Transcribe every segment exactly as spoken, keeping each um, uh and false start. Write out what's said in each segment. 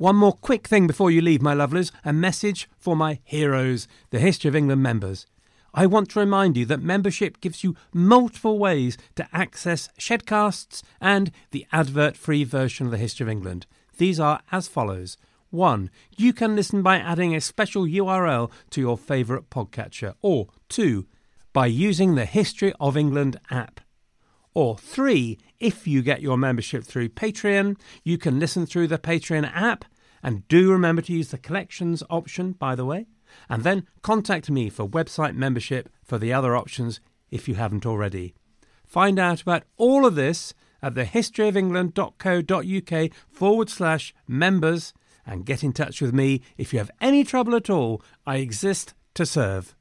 One more quick thing before you leave, my lovelies, a message for my heroes, the History of England members. I want to remind you that membership gives you multiple ways to access Shedcasts and the advert-free version of the History of England. These are as follows. One, you can listen by adding a special U R L to your favourite podcatcher. Or two, by using the History of England app. Or three, if you get your membership through Patreon, you can listen through the Patreon app. And do remember to use the collections option, by the way. And then contact me for website membership for the other options if you haven't already. Find out about all of this at thehistoryofengland.co.uk forward slash members and get in touch with me if you have any trouble at all. I exist to serve.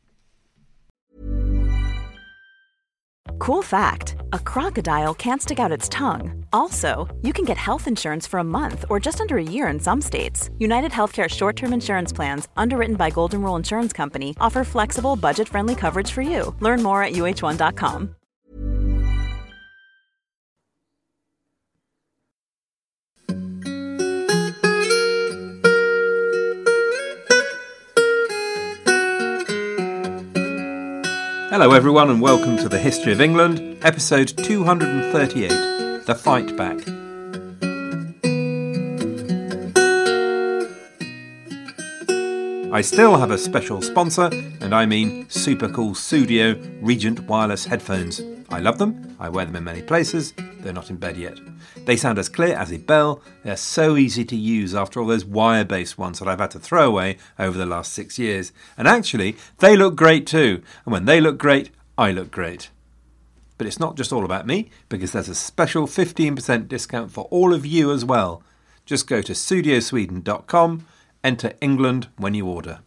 Cool fact, a crocodile can't stick out its tongue. Also, you can get health insurance for a month or just under a year in some states. United Healthcare short-term insurance plans, underwritten by Golden Rule Insurance Company, offer flexible, budget-friendly coverage for you. Learn more at U H one dot com. Hello everyone and welcome to the History of England, episode two hundred thirty-eight, The Fight Back. I still have a special sponsor, and I mean super cool Sudio Regent wireless headphones. I love them, I wear them in many places, they're not in bed yet. They sound as clear as a bell, they're so easy to use after all those wire-based ones that I've had to throw away over the last six years. And actually, they look great too, and when they look great, I look great. But it's not just all about me, because there's a special fifteen percent discount for all of you as well. Just go to sudio sweden dot com, enter England when you order.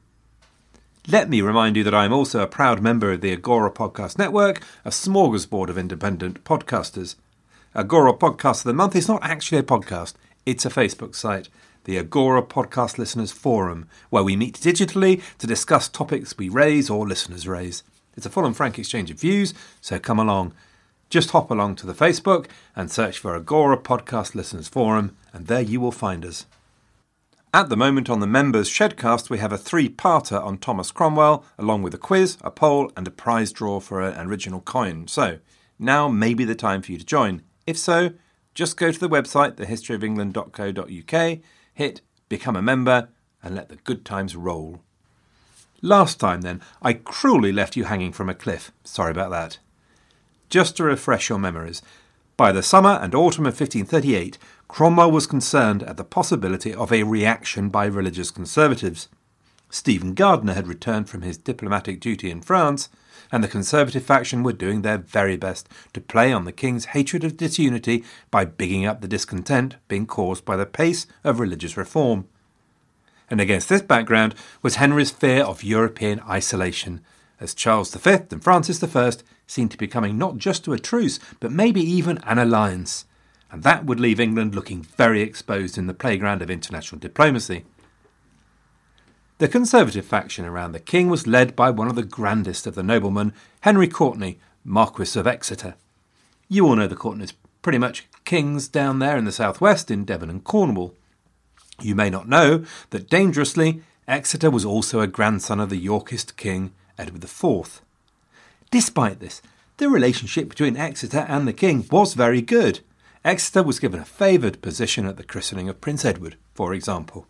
Let me remind you that I am also a proud member of the Agora Podcast Network, a smorgasbord of independent podcasters. Agora Podcast of the Month is not actually a podcast, it's a Facebook site, the Agora Podcast Listeners Forum, where we meet digitally to discuss topics we raise or listeners raise. It's a full and frank exchange of views, so come along. Just hop along to the Facebook and search for Agora Podcast Listeners Forum, and there you will find us. At the moment on the members' Shedcast, we have a three-parter on Thomas Cromwell, along with a quiz, a poll, and a prize draw for an original coin. So, now may be the time for you to join. If so, just go to the website, the history of england dot co dot uk, hit Become a Member, and let the good times roll. Last time, then, I cruelly left you hanging from a cliff. Sorry about that. Just to refresh your memories, by the summer and autumn of fifteen thirty-eight, Cromwell was concerned at the possibility of a reaction by religious conservatives. Stephen Gardiner had returned from his diplomatic duty in France, and the Conservative faction were doing their very best to play on the King's hatred of disunity by bigging up the discontent being caused by the pace of religious reform. And against this background was Henry's fear of European isolation, as Charles the Fifth and Francis the First seemed to be coming not just to a truce, but maybe even an alliance. And that would leave England looking very exposed in the playground of international diplomacy. The Conservative faction around the King was led by one of the grandest of the noblemen, Henry Courtenay, Marquis of Exeter. You all know the Courtenays, pretty much kings down there in the southwest in Devon and Cornwall. You may not know that, dangerously, Exeter was also a grandson of the Yorkist king, Edward the Fourth. Despite this, the relationship between Exeter and the King was very good. Exeter was given a favoured position at the christening of Prince Edward, for example.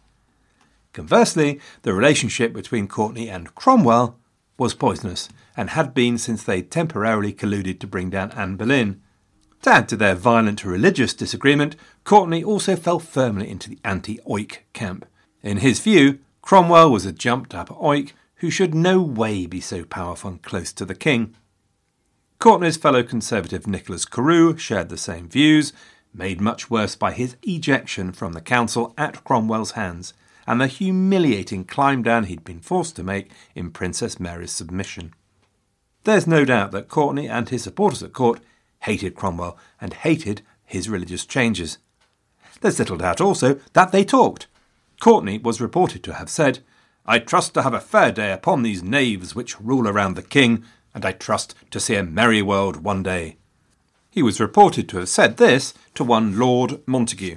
Conversely, the relationship between Courtenay and Cromwell was poisonous, and had been since they temporarily colluded to bring down Anne Boleyn. To add to their violent religious disagreement, Courtenay also fell firmly into the anti-oik camp. In his view, Cromwell was a jumped-up oik who should no way be so powerful and close to the king. Courtenay's fellow Conservative Nicholas Carew shared the same views, made much worse by his ejection from the council at Cromwell's hands, and the humiliating climb down he'd been forced to make in Princess Mary's submission. There's no doubt that Courtenay and his supporters at court hated Cromwell and hated his religious changes. There's little doubt also that they talked. Courtenay was reported to have said, "I trust to have a fair day upon these knaves which rule around the king, and I trust to see a merry world one day." He was reported to have said this to one Lord Montague.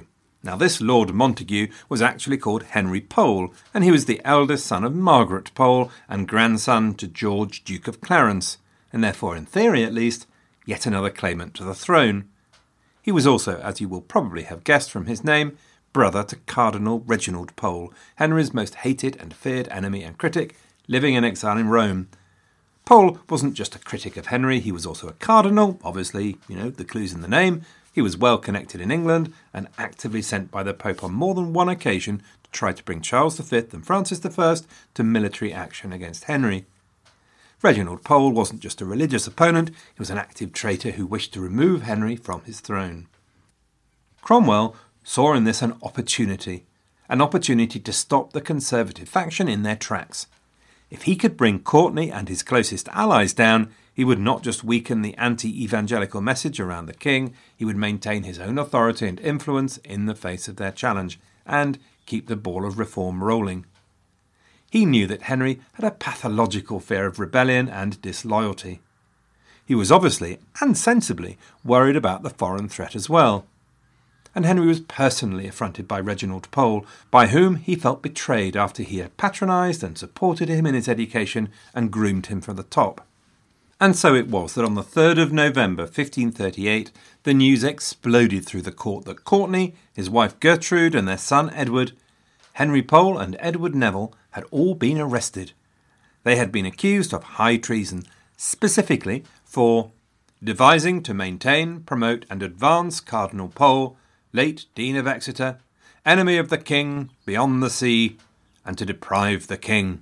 Now this Lord Montague was actually called Henry Pole, and he was the eldest son of Margaret Pole and grandson to George, Duke of Clarence, and therefore, in theory at least, yet another claimant to the throne. He was also, as you will probably have guessed from his name, brother to Cardinal Reginald Pole, Henry's most hated and feared enemy and critic, living in exile in Rome. Pole wasn't just a critic of Henry, he was also a cardinal, obviously, you know, the clue's in the name. He was well connected in England and actively sent by the Pope on more than one occasion to try to bring Charles the Fifth and Francis the First to military action against Henry. Reginald Pole wasn't just a religious opponent, he was an active traitor who wished to remove Henry from his throne. Cromwell saw in this an opportunity, an opportunity to stop the Conservative faction in their tracks. If he could bring Courtenay and his closest allies down, he would not just weaken the anti-evangelical message around the king, he would maintain his own authority and influence in the face of their challenge, and keep the ball of reform rolling. He knew that Henry had a pathological fear of rebellion and disloyalty. He was obviously, and sensibly, worried about the foreign threat as well. And Henry was personally affronted by Reginald Pole, by whom he felt betrayed after he had patronised and supported him in his education and groomed him from the top. And so it was that on the third of November fifteen thirty-eight, the news exploded through the court that Courtenay, his wife Gertrude and their son Edward, Henry Pole and Edward Neville had all been arrested. They had been accused of high treason, specifically for devising to maintain, promote and advance Cardinal Pole, late Dean of Exeter, enemy of the king, beyond the sea, and to deprive the king.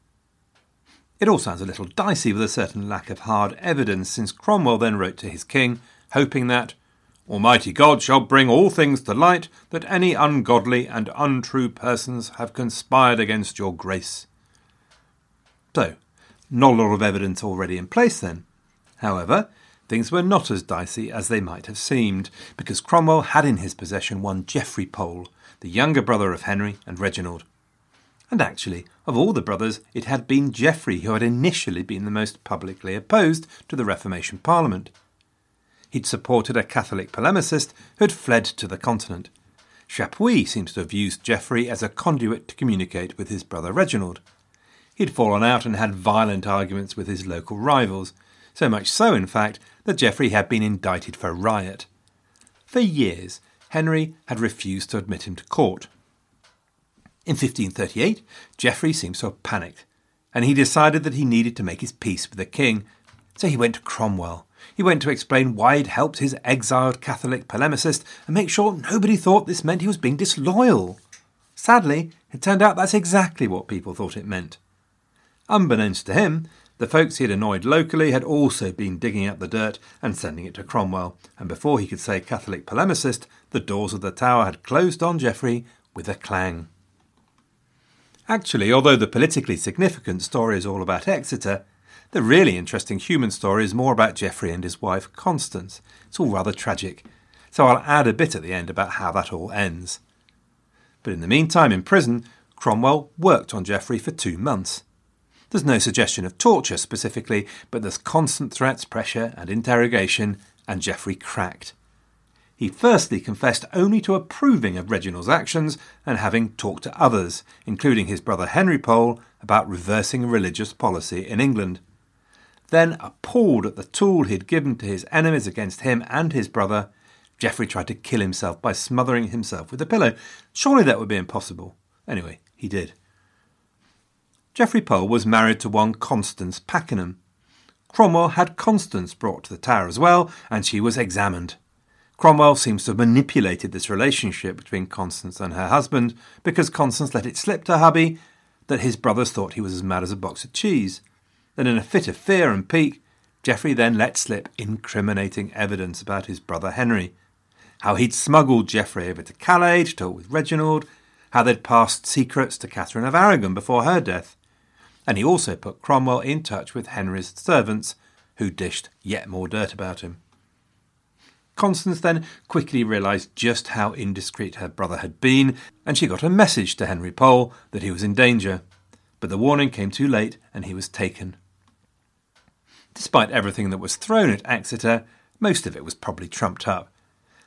It all sounds a little dicey with a certain lack of hard evidence, since Cromwell then wrote to his king, hoping that Almighty God shall bring all things to light, that any ungodly and untrue persons have conspired against your grace. So, not a lot of evidence already in place then. However, things were not as dicey as they might have seemed, because Cromwell had in his possession one Geoffrey Pole, the younger brother of Henry and Reginald. And actually, of all the brothers, it had been Geoffrey who had initially been the most publicly opposed to the Reformation Parliament. He'd supported a Catholic polemicist who had fled to the continent. Chapuis seems to have used Geoffrey as a conduit to communicate with his brother Reginald. He'd fallen out and had violent arguments with his local rivals, so much so, in fact, that Geoffrey had been indicted for riot. For years, Henry had refused to admit him to court. In fifteen thirty-eight, Geoffrey seems to have panicked, and he decided that he needed to make his peace with the king, so he went to Cromwell. He went to explain why he'd helped his exiled Catholic polemicist and make sure nobody thought this meant he was being disloyal. Sadly, it turned out that's exactly what people thought it meant. Unbeknownst to him, the folks he had annoyed locally had also been digging up the dirt and sending it to Cromwell, and before he could say Catholic polemicist, the doors of the tower had closed on Geoffrey with a clang. Actually, although the politically significant story is all about Exeter, the really interesting human story is more about Geoffrey and his wife Constance. It's all rather tragic, so I'll add a bit at the end about how that all ends. But in the meantime, in prison, Cromwell worked on Geoffrey for two months. There's no suggestion of torture specifically, but there's constant threats, pressure and interrogation, and Geoffrey cracked. He firstly confessed only to approving of Reginald's actions and having talked to others, including his brother Henry Pole, about reversing religious policy in England. Then, appalled at the tool he'd given to his enemies against him and his brother, Geoffrey tried to kill himself by smothering himself with a pillow. Surely that would be impossible. Anyway, he did. Geoffrey Pole was married to one Constance Pakenham. Cromwell had Constance brought to the Tower as well, and she was examined. Cromwell seems to have manipulated this relationship between Constance and her husband because Constance let it slip to hubby that his brothers thought he was as mad as a box of cheese. Then in a fit of fear and pique, Geoffrey then let slip incriminating evidence about his brother Henry. How he'd smuggled Geoffrey over to Calais to talk with Reginald, how they'd passed secrets to Catherine of Aragon before her death. And he also put Cromwell in touch with Henry's servants, who dished yet more dirt about him. Constance then quickly realised just how indiscreet her brother had been, and she got a message to Henry Pole that he was in danger. But the warning came too late, and he was taken. Despite everything that was thrown at Exeter, most of it was probably trumped up.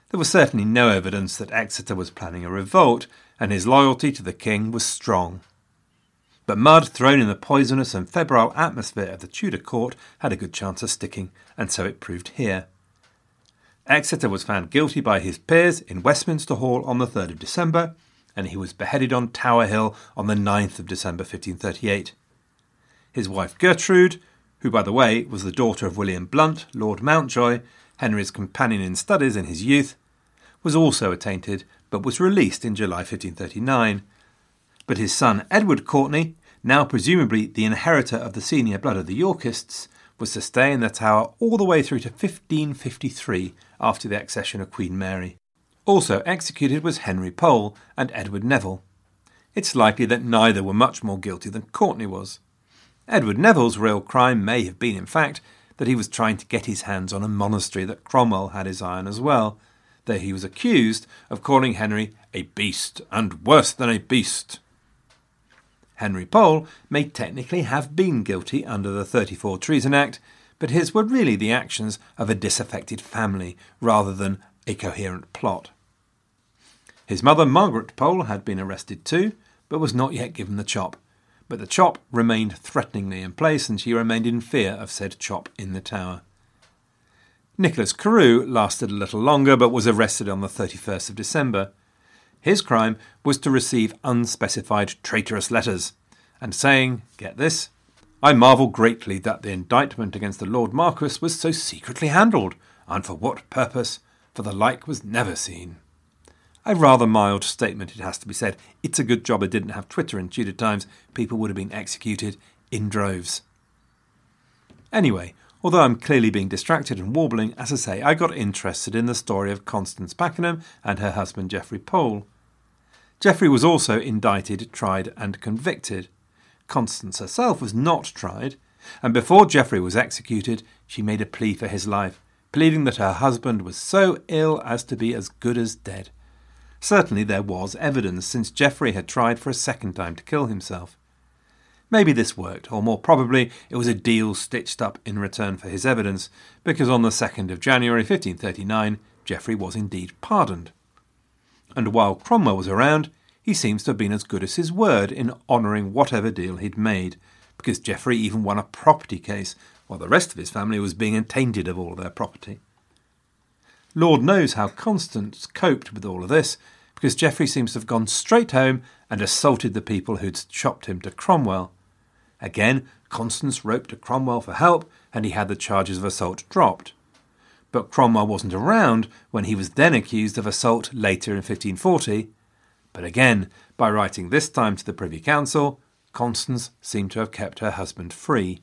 There was certainly no evidence that Exeter was planning a revolt, and his loyalty to the king was strong. But mud thrown in the poisonous and febrile atmosphere of the Tudor court had a good chance of sticking, and so it proved here. Exeter was found guilty by his peers in Westminster Hall on the third of December, and he was beheaded on Tower Hill on the ninth of December fifteen thirty-eight. His wife Gertrude, who by the way was the daughter of William Blunt, Lord Mountjoy, Henry's companion in studies in his youth, was also attainted, but was released in July fifteen thirty-nine. But his son Edward Courtenay, now presumably the inheritor of the senior blood of the Yorkists, was to stay in the Tower all the way through to fifteen fifty-three, after the accession of Queen Mary. Also executed was Henry Pole and Edward Neville. It's likely that neither were much more guilty than Courtenay was. Edward Neville's real crime may have been, in fact, that he was trying to get his hands on a monastery that Cromwell had his eye on as well, though he was accused of calling Henry a beast, and worse than a beast. Henry Pole may technically have been guilty under the thirty-four Treason Act, but his were really the actions of a disaffected family rather than a coherent plot. His mother Margaret Pole had been arrested too, but was not yet given the chop. But the chop remained threateningly in place, and she remained in fear of said chop in the Tower. Nicholas Carew lasted a little longer, but was arrested on the thirty-first of December. His crime was to receive unspecified traitorous letters, and saying, get this, I marvel greatly that the indictment against the Lord Marquess was so secretly handled, and for what purpose, for the like was never seen. A rather mild statement, it has to be said. It's a good job I didn't have Twitter in Tudor times. People would have been executed in droves. Anyway, although I'm clearly being distracted and warbling, as I say, I got interested in the story of Constance Pakenham and her husband Geoffrey Pole. Geoffrey was also indicted, tried and convicted. Constance herself was not tried, and before Geoffrey was executed, she made a plea for his life, pleading that her husband was so ill as to be as good as dead. Certainly there was evidence, since Geoffrey had tried for a second time to kill himself. Maybe this worked, or more probably it was a deal stitched up in return for his evidence, because on the second of January fifteen thirty-nine, Geoffrey was indeed pardoned. And while Cromwell was around, he seems to have been as good as his word in honouring whatever deal he'd made, because Geoffrey even won a property case, while the rest of his family was being attainted of all their property. Lord knows how Constance coped with all of this, because Geoffrey seems to have gone straight home and assaulted the people who'd chopped him to Cromwell. Again, Constance wrote to Cromwell for help, and he had the charges of assault dropped. But Cromwell wasn't around when he was then accused of assault later in fifteen forty. But again, by writing this time to the Privy Council, Constance seemed to have kept her husband free.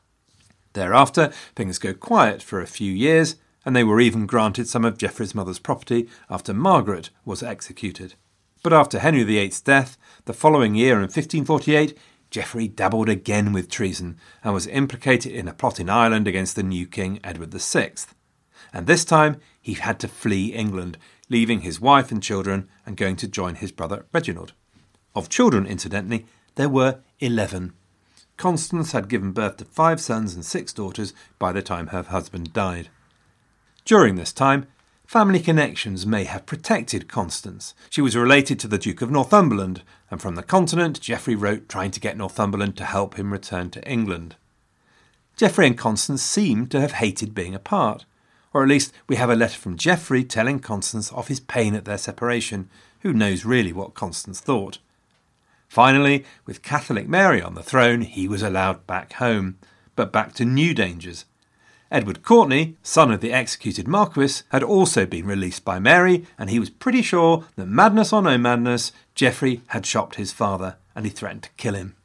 Thereafter, things go quiet for a few years, and they were even granted some of Geoffrey's mother's property after Margaret was executed. But after Henry the Eighth's death, the following year in fifteen forty-eight, Geoffrey dabbled again with treason and was implicated in a plot in Ireland against the new king Edward the Sixth. And this time he had to flee England, leaving his wife and children and going to join his brother Reginald. Of children, incidentally, there were eleven. Constance had given birth to five sons and six daughters by the time her husband died. During this time, family connections may have protected Constance. She was related to the Duke of Northumberland, and from the continent, Geoffrey wrote trying to get Northumberland to help him return to England. Geoffrey and Constance seem to have hated being apart, or at least we have a letter from Geoffrey telling Constance of his pain at their separation. Who knows really what Constance thought? Finally, with Catholic Mary on the throne, he was allowed back home, but back to new dangers. Edward Courtenay, son of the executed Marquess, had also been released by Mary, and he was pretty sure that, madness or no madness, Geoffrey had chopped his father, and he threatened to kill him.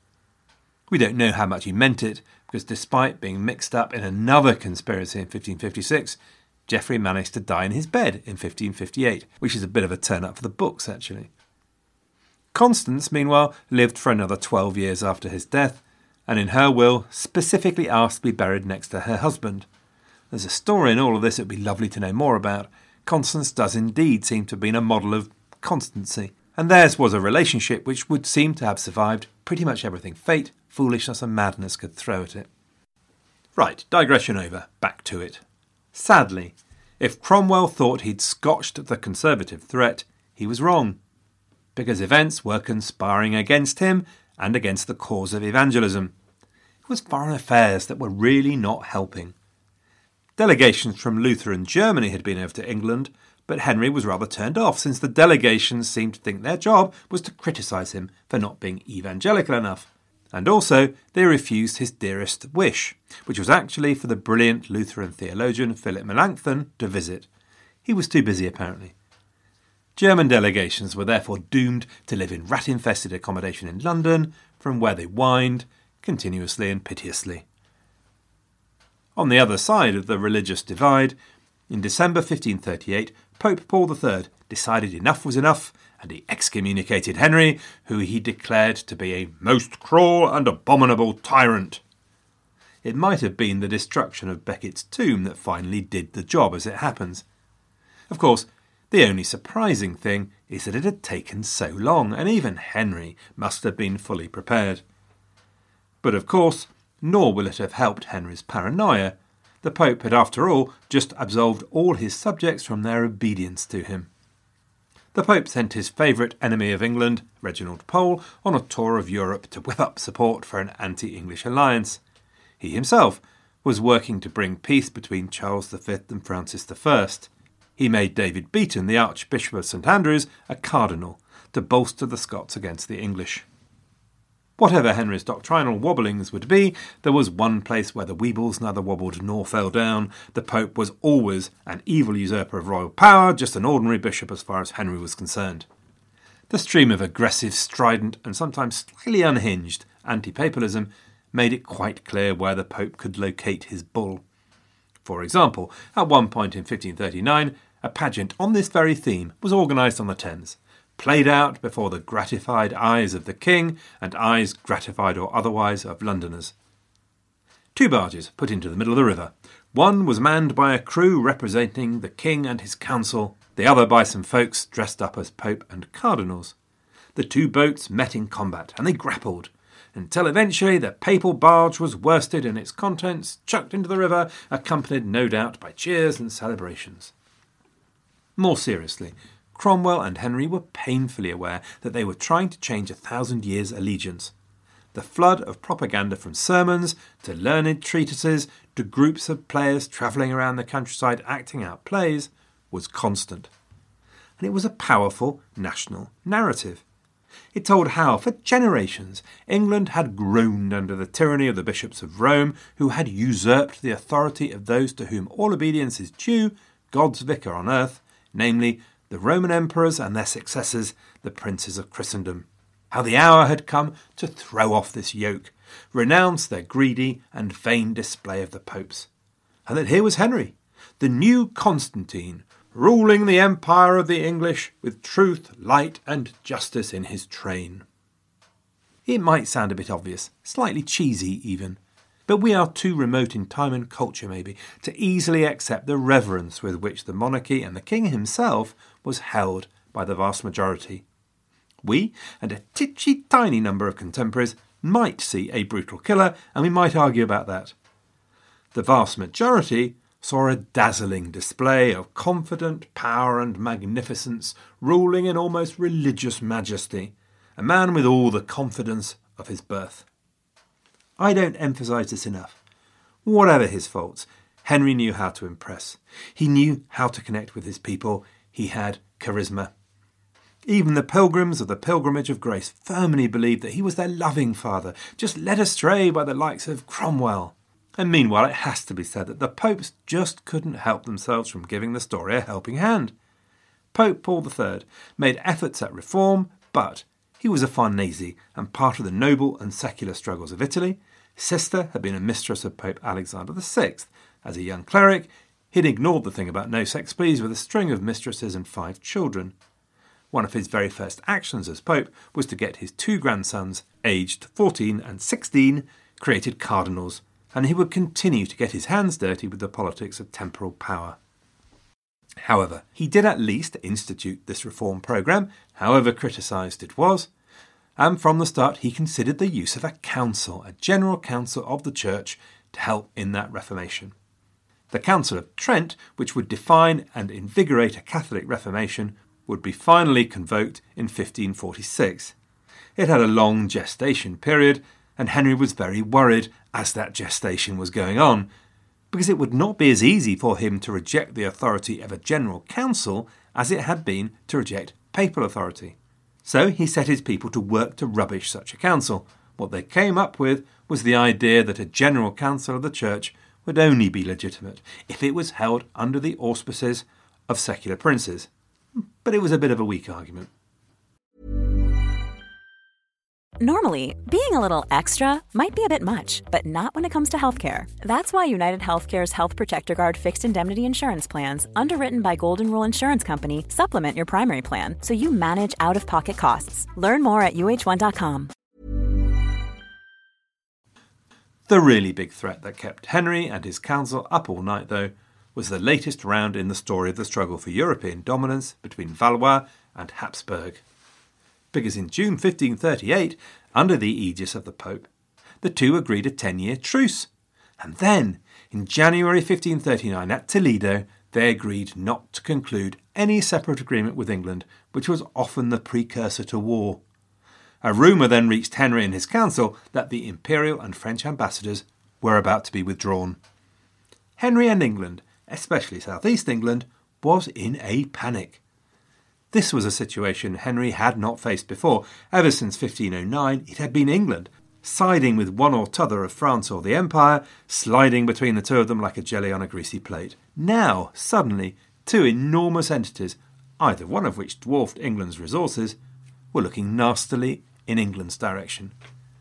We don't know how much he meant it, because despite being mixed up in another conspiracy in fifteen fifty-six, Geoffrey managed to die in his bed in fifteen fifty-eight, which is a bit of a turn-up for the books, actually. Constance, meanwhile, lived for another twelve years after his death, and in her will specifically asked to be buried next to her husband. There's a story in all of this it would be lovely to know more about. Constance does indeed seem to have been a model of constancy, and theirs was a relationship which would seem to have survived pretty much everything fate, foolishness and madness could throw at it. Right, digression over, back to it. Sadly, If Cromwell thought he'd scotched the Conservative threat, he was wrong, because events were conspiring against him and against the cause of evangelism. It was foreign affairs that were really not helping. Delegations from Lutheran Germany had been over to England, but Henry was rather turned off, since the delegations seemed to think their job was to criticise him for not being evangelical enough. And also, they refused his dearest wish, which was actually for the brilliant Lutheran theologian Philip Melanchthon to visit. He was too busy, apparently. German delegations were therefore doomed to live in rat-infested accommodation in London, from where they whined continuously and piteously. On the other side of the religious divide, in December fifteen thirty-eight, Pope Paul the Third decided enough was enough, and he excommunicated Henry, who he declared to be a most cruel and abominable tyrant. It might have been the destruction of Becket's tomb that finally did the job, as it happens. Of course, the only surprising thing is that it had taken so long, and even Henry must have been fully prepared. But of course, nor will it have helped Henry's paranoia. The Pope had, after all, just absolved all his subjects from their obedience to him. The Pope sent his favourite enemy of England, Reginald Pole, on a tour of Europe to whip up support for an anti-English alliance. He himself was working to bring peace between Charles the Fifth and Francis the First. He made David Beaton, the Archbishop of St Andrews, a cardinal, to bolster the Scots against the English. Whatever Henry's doctrinal wobblings would be, there was one place where the weebles neither wobbled nor fell down. The Pope was always an evil usurper of royal power, just an ordinary bishop as far as Henry was concerned. The stream of aggressive, strident, and sometimes slightly unhinged anti-papalism made it quite clear where the Pope could locate his bull. For example, at one point in fifteen thirty-nine, a pageant on this very theme was organised on the Thames, played out before the gratified eyes of the king and eyes gratified or otherwise of Londoners. Two barges put into the middle of the river. One was manned by a crew representing the king and his council, the other by some folks dressed up as Pope and cardinals. The two boats met in combat, and they grappled, until eventually the papal barge was worsted and its contents chucked into the river, accompanied no doubt by cheers and celebrations. More seriously, Cromwell and Henry were painfully aware that they were trying to change a thousand years' allegiance. The flood of propaganda, from sermons to learned treatises to groups of players travelling around the countryside acting out plays, was constant. And it was a powerful national narrative. It told how, for generations, England had groaned under the tyranny of the bishops of Rome, who had usurped the authority of those to whom all obedience is due, God's vicar on earth, namely the Roman emperors and their successors, the princes of Christendom. How the hour had come to throw off this yoke, renounce their greedy and vain display of the popes. And that here was Henry, the new Constantine, ruling the empire of the English with truth, light and justice in his train. It might sound a bit obvious, slightly cheesy even, but we are too remote in time and culture maybe to easily accept the reverence with which the monarchy and the king himself was held by the vast majority. We, and a titchy tiny number of contemporaries, might see a brutal killer, and we might argue about that. The vast majority saw a dazzling display of confident power and magnificence, ruling in almost religious majesty, a man with all the confidence of his birth. I don't emphasise this enough. Whatever his faults, Henry knew how to impress. He knew how to connect with his people. He had charisma. Even the pilgrims of the Pilgrimage of Grace firmly believed that he was their loving father, just led astray by the likes of Cromwell. And meanwhile, it has to be said that the popes just couldn't help themselves from giving the story a helping hand. Pope Paul the Third made efforts at reform, but he was a Farnese and part of the noble and secular struggles of Italy. Sister had been a mistress of Pope Alexander the Sixth. As a young cleric, he'd ignored the thing about no sex please with a string of mistresses and five children. One of his very first actions as Pope was to get his two grandsons, aged fourteen and sixteen, created cardinals, and he would continue to get his hands dirty with the politics of temporal power. However, he did at least institute this reform programme, however criticised it was, and from the start he considered the use of a council, a general council of the Church, to help in that reformation. The Council of Trent, which would define and invigorate a Catholic Reformation, would be finally convoked in fifteen forty-six. It had a long gestation period, and Henry was very worried as that gestation was going on, because it would not be as easy for him to reject the authority of a general council as it had been to reject papal authority. So he set his people to work to rubbish such a council. What they came up with was the idea that a general council of the church would only be legitimate if it was held under the auspices of secular princes. But it was a bit of a weak argument. Normally, being a little extra might be a bit much, but not when it comes to healthcare. That's why United Healthcare's Health Protector Guard fixed indemnity insurance plans, underwritten by Golden Rule Insurance Company, supplement your primary plan so you manage out-of-pocket costs. Learn more at U H one dot com. The really big threat that kept Henry and his council up all night, though, was the latest round in the story of the struggle for European dominance between Valois and Habsburg. Because in June fifteen thirty-eight, under the aegis of the Pope, the two agreed a ten-year truce. And then, in January fifteen thirty-nine at Toledo, they agreed not to conclude any separate agreement with England, which was often the precursor to war. A rumour then reached Henry and his council that the imperial and French ambassadors were about to be withdrawn. Henry and England, especially South East England, was in a panic. This was a situation Henry had not faced before. Ever since fifteen oh nine, it had been England, siding with one or t'other of France or the Empire, sliding between the two of them like a jelly on a greasy plate. Now, suddenly, two enormous entities, either one of which dwarfed England's resources, were looking nastily in England's direction.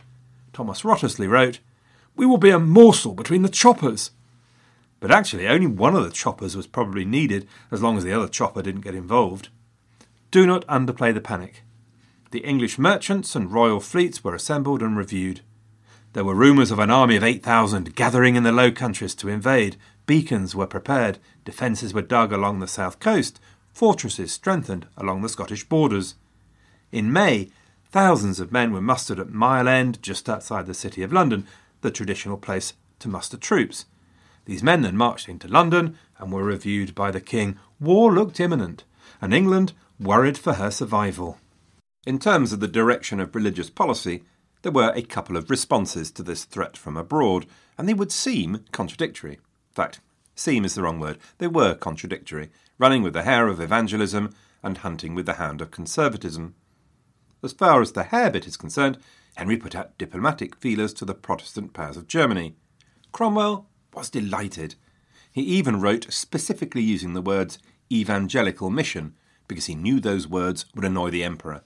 Thomas Wriothesley wrote, "We will be a morsel between the choppers." But actually, only one of the choppers was probably needed, as long as the other chopper didn't get involved. Do not underplay the panic. The English merchants and royal fleets were assembled and reviewed. There were rumours of an army of eight thousand gathering in the Low Countries to invade. Beacons were prepared, defences were dug along the south coast, fortresses strengthened along the Scottish borders. In May, thousands of men were mustered at Mile End, just outside the City of London, the traditional place to muster troops. These men then marched into London and were reviewed by the King. War looked imminent, and England worried for her survival. In terms of the direction of religious policy, there were a couple of responses to this threat from abroad, and they would seem contradictory. In fact, seem is the wrong word. They were contradictory, running with the hare of evangelism and hunting with the hound of conservatism. As far as the hare bit is concerned, Henry put out diplomatic feelers to the Protestant powers of Germany. Cromwell was delighted. He even wrote specifically using the words evangelical mission, because he knew those words would annoy the emperor.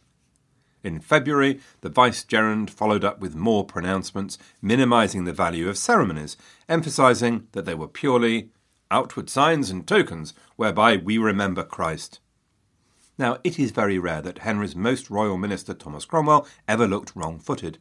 In February, the vicegerent followed up with more pronouncements, minimising the value of ceremonies, emphasising that they were purely outward signs and tokens whereby we remember Christ. Now, it is very rare that Henry's most royal minister, Thomas Cromwell, ever looked wrong-footed.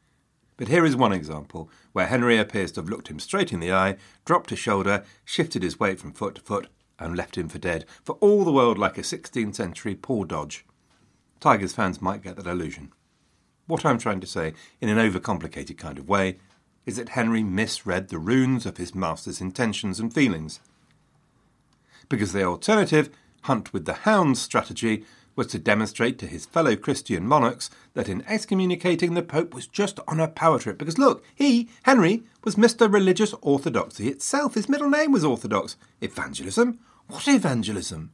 But here is one example where Henry appears to have looked him straight in the eye, dropped a shoulder, shifted his weight from foot to foot, and left him for dead, for all the world like a sixteenth century Paul Dodge. Tigers fans might get that illusion. What I'm trying to say, in an overcomplicated kind of way, is that Henry misread the runes of his master's intentions and feelings. Because the alternative, hunt with the hounds strategy, was to demonstrate to his fellow Christian monarchs that in excommunicating the Pope was just on a power trip. Because look, he, Henry, was Mister Religious Orthodoxy itself. His middle name was Orthodox. Evangelism? What evangelism?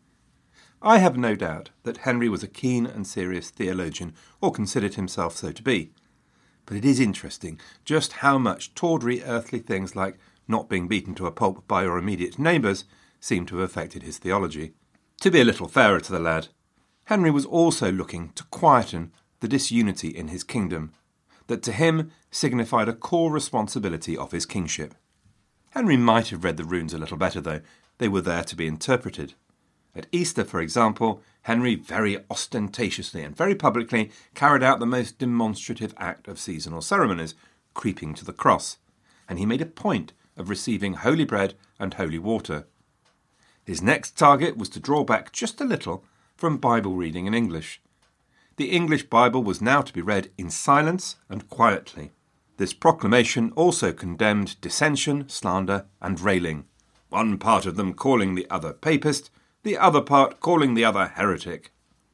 I have no doubt that Henry was a keen and serious theologian, or considered himself so to be. But it is interesting just how much tawdry earthly things like not being beaten to a pulp by your immediate neighbours seem to have affected his theology. To be a little fairer to the lad, Henry was also looking to quieten the disunity in his kingdom, that to him signified a core responsibility of his kingship. Henry might have read the runes a little better, though. They were there to be interpreted. At Easter, for example, Henry very ostentatiously and very publicly carried out the most demonstrative act of seasonal ceremonies, creeping to the cross, and he made a point of receiving holy bread and holy water. His next target was to draw back just a little from Bible reading in English. The English Bible was now to be read in silence and quietly. This proclamation also condemned dissension, slander, and railing. one part of them calling the other papist, the other part calling the other heretic.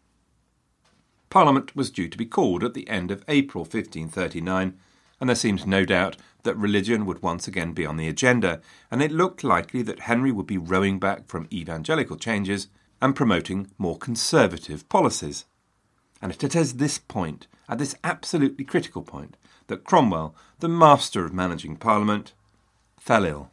Parliament was due to be called at the end of April fifteen thirty-nine, and there seemed no doubt that religion would once again be on the agenda, and it looked likely that Henry would be rowing back from evangelical changes and promoting more conservative policies. And it is this point, at this absolutely critical point, that Cromwell, the master of managing Parliament, fell ill.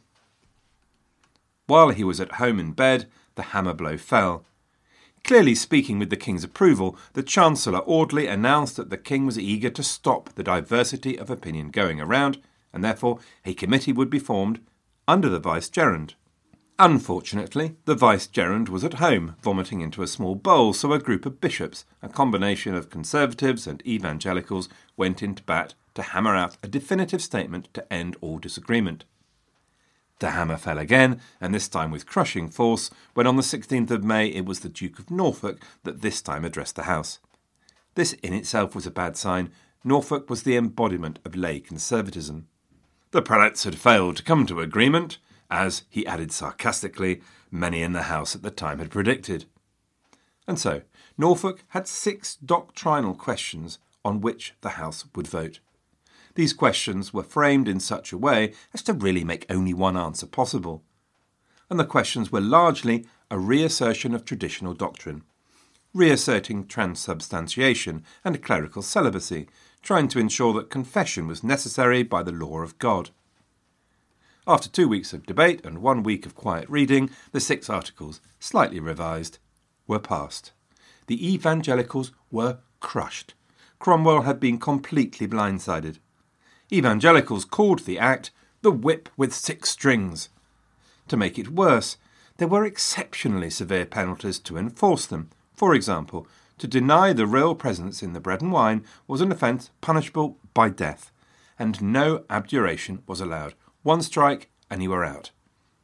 While he was at home in bed, the hammer blow fell. Clearly speaking with the King's approval, the Chancellor Audley announced that the King was eager to stop the diversity of opinion going around, and therefore a committee would be formed under the Vicegerent. Unfortunately, the Vicegerent was at home, vomiting into a small bowl, so a group of bishops, a combination of Conservatives and Evangelicals, went into bat to hammer out a definitive statement to end all disagreement. The hammer fell again, and this time with crushing force, when on the sixteenth of May it was the Duke of Norfolk that this time addressed the House. This in itself was a bad sign. Norfolk was the embodiment of lay conservatism. The prelates had failed to come to agreement, as, he added sarcastically, many in the House at the time had predicted. And so, Norfolk had six doctrinal questions on which the House would vote. These questions were framed in such a way as to really make only one answer possible. And the questions were largely a reassertion of traditional doctrine, reasserting transubstantiation and clerical celibacy, trying to ensure that confession was necessary by the law of God. After two weeks of debate and one week of quiet reading, the six articles, slightly revised, were passed. The evangelicals were crushed. Cromwell had been completely blindsided. Evangelicals called the act the whip with six strings. To make it worse, there were exceptionally severe penalties to enforce them. For example, to deny the real presence in the bread and wine was an offence punishable by death, and no abjuration was allowed. One strike and you were out.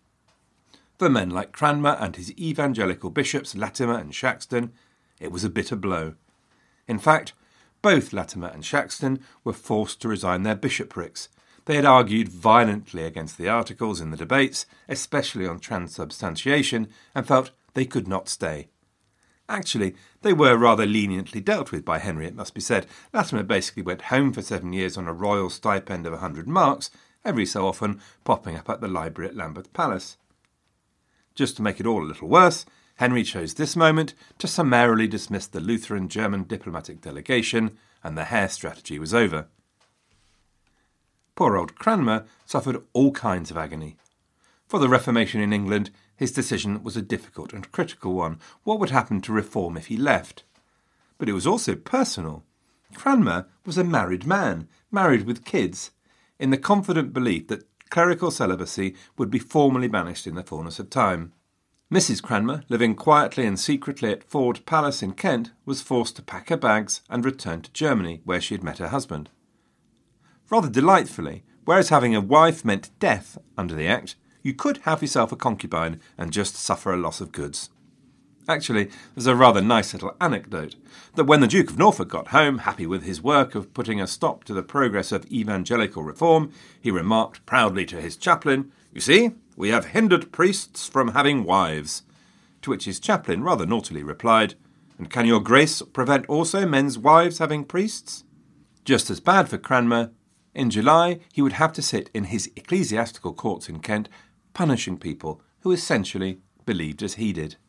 For men like Cranmer and his evangelical bishops Latimer and Shaxton, it was a bitter blow. In fact, both Latimer and Shaxton were forced to resign their bishoprics. They had argued violently against the articles in the debates, especially on transubstantiation, and felt they could not stay. Actually, they were rather leniently dealt with by Henry, it must be said. Latimer basically went home for seven years on a royal stipend of a hundred marks, every so often popping up at the library at Lambeth Palace. Just to make it all a little worse, Henry chose this moment to summarily dismiss the Lutheran German diplomatic delegation, and the Hare strategy was over. Poor old Cranmer suffered all kinds of agony. For the Reformation in England, his decision was a difficult and critical one. What would happen to reform if he left? But it was also personal. Cranmer was a married man, married with kids, in the confident belief that clerical celibacy would be formally banished in the fullness of time. Missus Cranmer, living quietly and secretly at Ford Palace in Kent, was forced to pack her bags and return to Germany, where she had met her husband. Rather delightfully, whereas having a wife meant death under the Act, you could have yourself a concubine and just suffer a loss of goods. Actually, there's a rather nice little anecdote that when the Duke of Norfolk got home, happy with his work of putting a stop to the progress of evangelical reform, he remarked proudly to his chaplain, "You see, we have hindered priests from having wives." To which his chaplain rather naughtily replied, "And can your grace prevent also men's wives having priests?" Just as bad for Cranmer, in July he would have to sit in his ecclesiastical courts in Kent, punishing people who essentially believed as he did.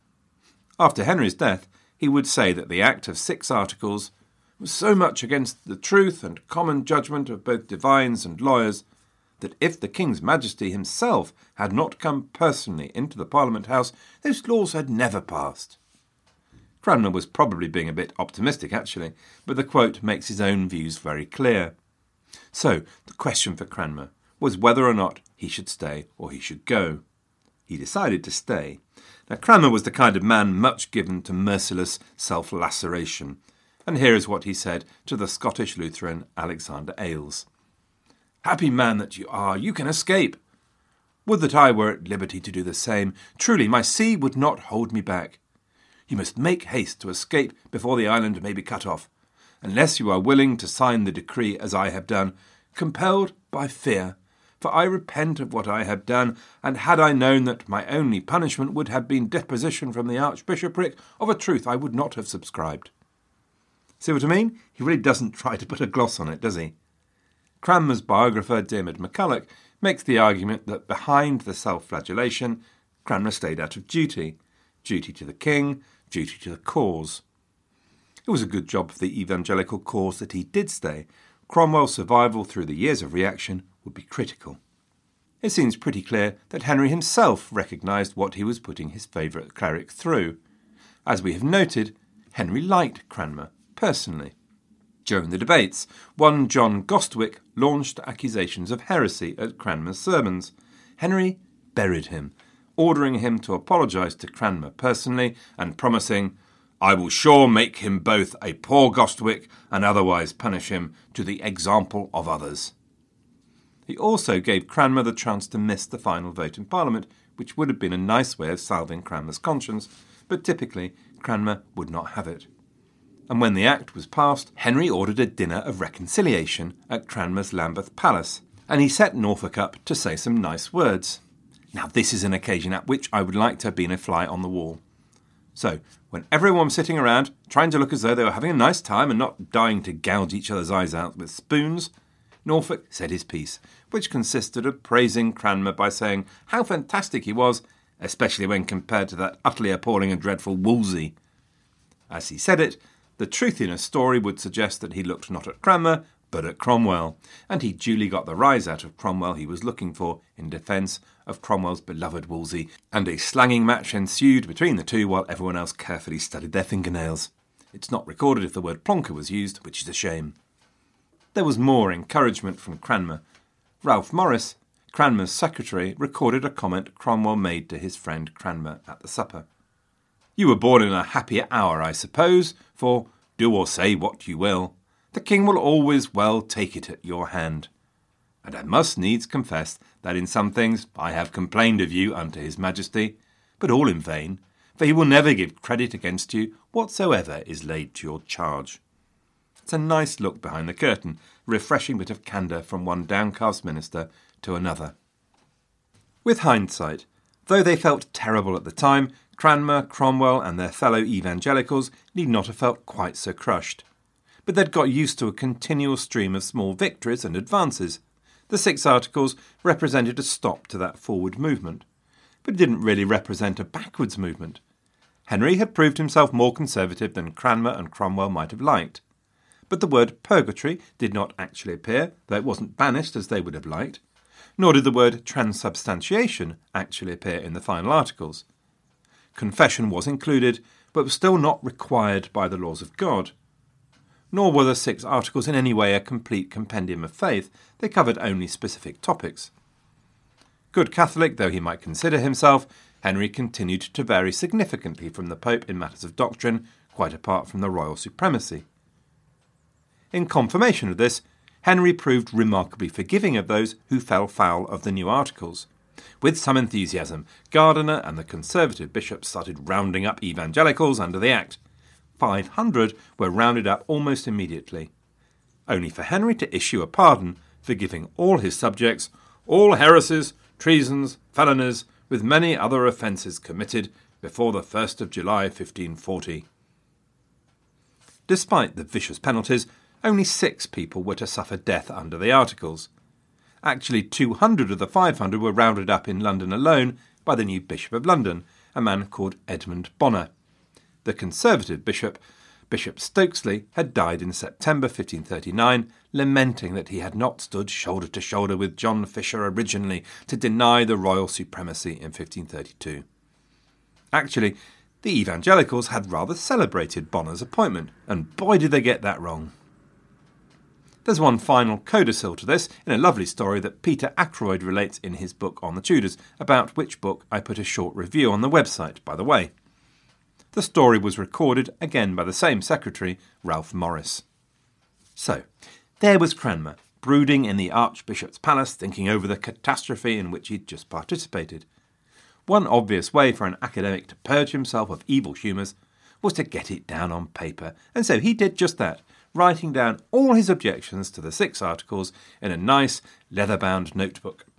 After Henry's death, he would say that the Act of Six Articles was so much against the truth and common judgment of both divines and lawyers that if the King's Majesty himself had not come personally into the Parliament House, those laws had never passed. Cranmer was probably being a bit optimistic, actually, but the quote makes his own views very clear. So, the question for Cranmer was whether or not he should stay or he should go. He decided to stay. Now, Cranmer was the kind of man much given to merciless self-laceration, and here is what he said to the Scottish Lutheran Alexander Ailes. "Happy man that you are, you can escape. Would that I were at liberty to do the same. Truly, my see would not hold me back. You must make haste to escape before the island may be cut off, unless you are willing to sign the decree as I have done, compelled by fear, for I repent of what I have done, and had I known that my only punishment would have been deposition from the archbishopric, of a truth I would not have subscribed. See what I mean? He really doesn't try to put a gloss on it, does he? Cranmer's biographer, Diarmaid MacCulloch, makes the argument that behind the self-flagellation, Cranmer stayed out of duty. Duty to the king, duty to the cause. It was a good job for the evangelical cause that he did stay. Cromwell's survival through the years of reaction would be critical. It seems pretty clear that Henry himself recognised what he was putting his favourite cleric through. As we have noted, Henry liked Cranmer, personally. During the debates, one John Gostwycke launched accusations of heresy at Cranmer's sermons. Henry buried him, ordering him to apologise to Cranmer personally and promising, "I will sure make him both a poor Gostwycke and otherwise punish him to the example of others." He also gave Cranmer the chance to miss the final vote in Parliament, which would have been a nice way of salving Cranmer's conscience, but typically Cranmer would not have it. And when the Act was passed, Henry ordered a dinner of reconciliation at Cranmer's Lambeth Palace, and he set Norfolk up to say some nice words. Now this is an occasion at which I would like to have been a fly on the wall. So, when everyone was sitting around, trying to look as though they were having a nice time and not dying to gouge each other's eyes out with spoons, Norfolk said his piece, which consisted of praising Cranmer by saying how fantastic he was, especially when compared to that utterly appalling and dreadful Wolsey. As he said it, the truth in a story would suggest that he looked not at Cranmer, but at Cromwell, and he duly got the rise out of Cromwell he was looking for in defence of Cromwell's beloved Wolsey, and a slanging match ensued between the two while everyone else carefully studied their fingernails. It's not recorded if the word plonker was used, which is a shame. There was more encouragement from Cranmer. Ralph Morris, Cranmer's secretary, recorded a comment Cromwell made to his friend Cranmer at the supper. "You were born in a happier hour, I suppose, for, do or say what you will, the king will always well take it at your hand. And I must needs confess that in some things I have complained of you unto his majesty, but all in vain, for he will never give credit against you whatsoever is laid to your charge." It's a nice look behind the curtain, a refreshing bit of candour from one downcast minister to another. With hindsight, though they felt terrible at the time, Cranmer, Cromwell and their fellow evangelicals need not have felt quite so crushed. But they'd got used to a continual stream of small victories and advances. The Six Articles represented a stop to that forward movement, but it didn't really represent a backwards movement. Henry had proved himself more conservative than Cranmer and Cromwell might have liked. But the word purgatory did not actually appear, though it wasn't banished as they would have liked, nor did the word transubstantiation actually appear in the final articles. Confession was included, but was still not required by the laws of God. Nor were the Six Articles in any way a complete compendium of faith, they covered only specific topics. Good Catholic though he might consider himself, Henry continued to vary significantly from the Pope in matters of doctrine, quite apart from the royal supremacy. In confirmation of this, Henry proved remarkably forgiving of those who fell foul of the new articles. With some enthusiasm, Gardiner and the Conservative bishops started rounding up evangelicals under the Act. Five hundred were rounded up almost immediately, only for Henry to issue a pardon, forgiving all his subjects, all heresies, treasons, felonies, with many other offences committed before the first of July fifteen forty. Despite the vicious penalties, only six people were to suffer death under the Articles. Actually, two hundred of the five hundred were rounded up in London alone by the new Bishop of London, a man called Edmund Bonner. The Conservative bishop, Bishop Stokesley, had died in September fifteen thirty-nine, lamenting that he had not stood shoulder to shoulder with John Fisher originally to deny the royal supremacy in fifteen thirty-two. Actually, the evangelicals had rather celebrated Bonner's appointment, and boy did they get that wrong. There's one final codicil to this in a lovely story that Peter Ackroyd relates in his book on the Tudors, about which book I put a short review on the website, by the way. The story was recorded again by the same secretary, Ralph Morris. So, there was Cranmer, brooding in the Archbishop's palace, thinking over the catastrophe in which he'd just participated. One obvious way for an academic to purge himself of evil humours was to get it down on paper, and so he did just that, writing down all his objections to the Six Articles in a nice leather-bound notebook.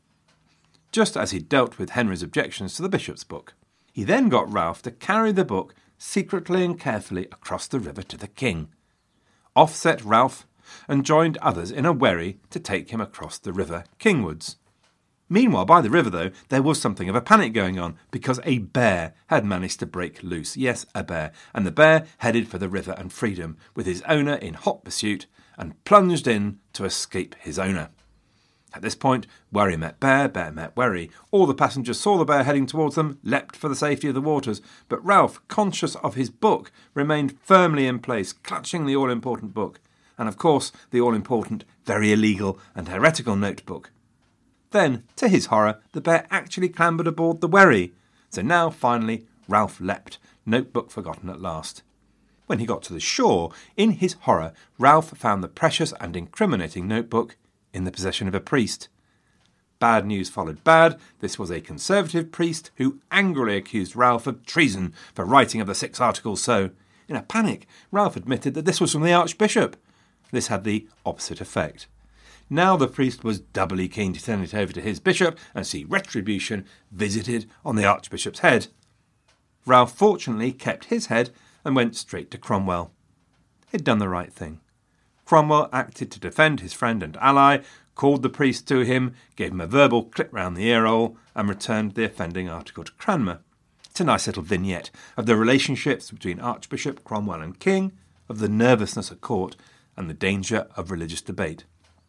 just as he dealt with Henry's objections to the bishop's book. He then got Ralph to carry the book secretly and carefully across the river to the king. Off set Ralph and joined others in a wherry to take him across the river kingwards. Meanwhile, by the river, though, there was something of a panic going on because a bear had managed to break loose. Yes, a bear. And the bear headed for the river and freedom, with his owner in hot pursuit, and plunged in to escape his owner. At this point, wherry met bear, bear met wherry. All the passengers saw the bear heading towards them, leapt for the safety of the waters, but Ralph, conscious of his book, remained firmly in place, clutching the all-important book, and of course the all-important, very illegal and heretical notebook. Then, to his horror, the bear actually clambered aboard the wherry. So now, finally, Ralph leapt, notebook forgotten at last. When he got to the shore, in his horror, Ralph found the precious and incriminating notebook in the possession of a priest. Bad news followed bad. This was a Conservative priest who angrily accused Ralph of treason for writing of the Six Articles so. In a panic, Ralph admitted that this was from the Archbishop. This had the opposite effect. Now the priest was doubly keen to turn it over to his bishop and see retribution visited on the Archbishop's head. Ralph fortunately kept his head and went straight to Cromwell. He'd done the right thing. Cromwell acted to defend his friend and ally, called the priest to him, gave him a verbal clip round the earhole, and returned the offending article to Cranmer. It's a nice little vignette of the relationships between Archbishop, Cromwell and King, of the nervousness at court, and the danger of religious debate.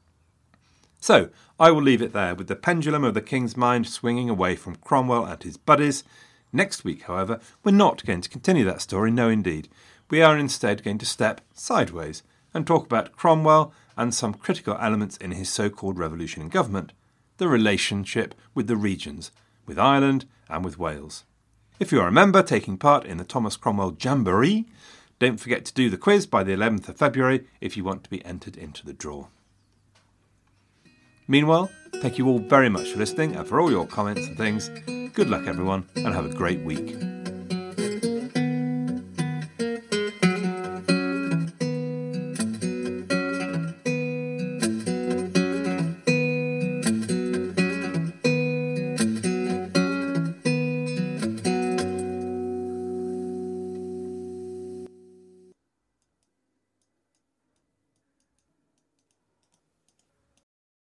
So, I will leave it there, with the pendulum of the King's mind swinging away from Cromwell and his buddies. Next week, however, we're not going to continue that story, no indeed. We are instead going to step sideways and talk about Cromwell and some critical elements in his so-called revolution in government, the relationship with the regions, with Ireland and with Wales. If you are a member taking part in the Thomas Cromwell Jamboree, don't forget to do the quiz by the eleventh of February if you want to be entered into the draw. Meanwhile, thank you all very much for listening and for all your comments and things. Good luck, everyone, and have a great week.